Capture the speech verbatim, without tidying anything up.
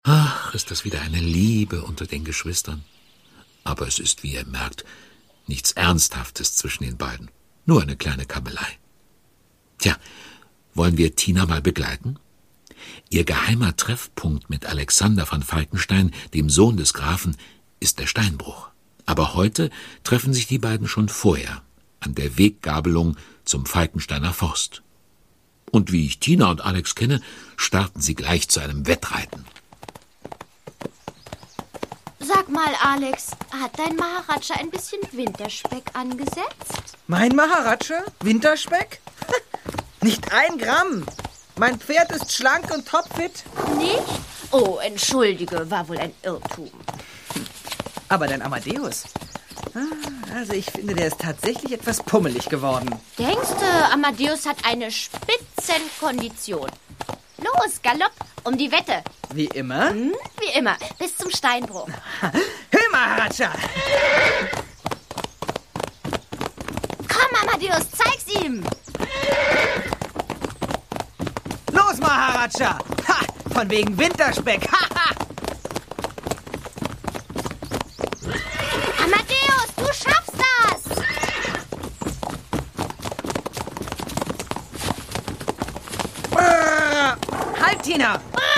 Ach, ist das wieder eine Liebe unter den Geschwistern. Aber es ist, wie ihr merkt, nichts Ernsthaftes zwischen den beiden. Nur eine kleine Kabelei. Tja, wollen wir Tina mal begleiten? Ihr geheimer Treffpunkt mit Alexander von Falkenstein, dem Sohn des Grafen, ist der Steinbruch. Aber heute treffen sich die beiden schon vorher, an der Weggabelung zum Falkensteiner Forst. Und wie ich Tina und Alex kenne, starten sie gleich zu einem Wettreiten. Sag mal, Alex, hat dein Maharaja ein bisschen Winterspeck angesetzt? Mein Maharaja? Winterspeck? Nicht ein Gramm. Mein Pferd ist schlank und topfit. Nicht? Oh, entschuldige, war wohl ein Irrtum. Aber dein Amadeus? Also ich finde, der ist tatsächlich etwas pummelig geworden. Denkst du, Amadeus hat eine Spitzenkondition? Los, Galopp, um die Wette. Wie immer? Hm, wie immer, bis zum Steinbruch. Hör, Maharaja! Komm, Amadeus, zeig's ihm! Los, Maharaja! Ha! Von wegen Winterspeck! Ha, ha! Amadeus, du schaffst das! Brrr. Halt, Tina! Brrr.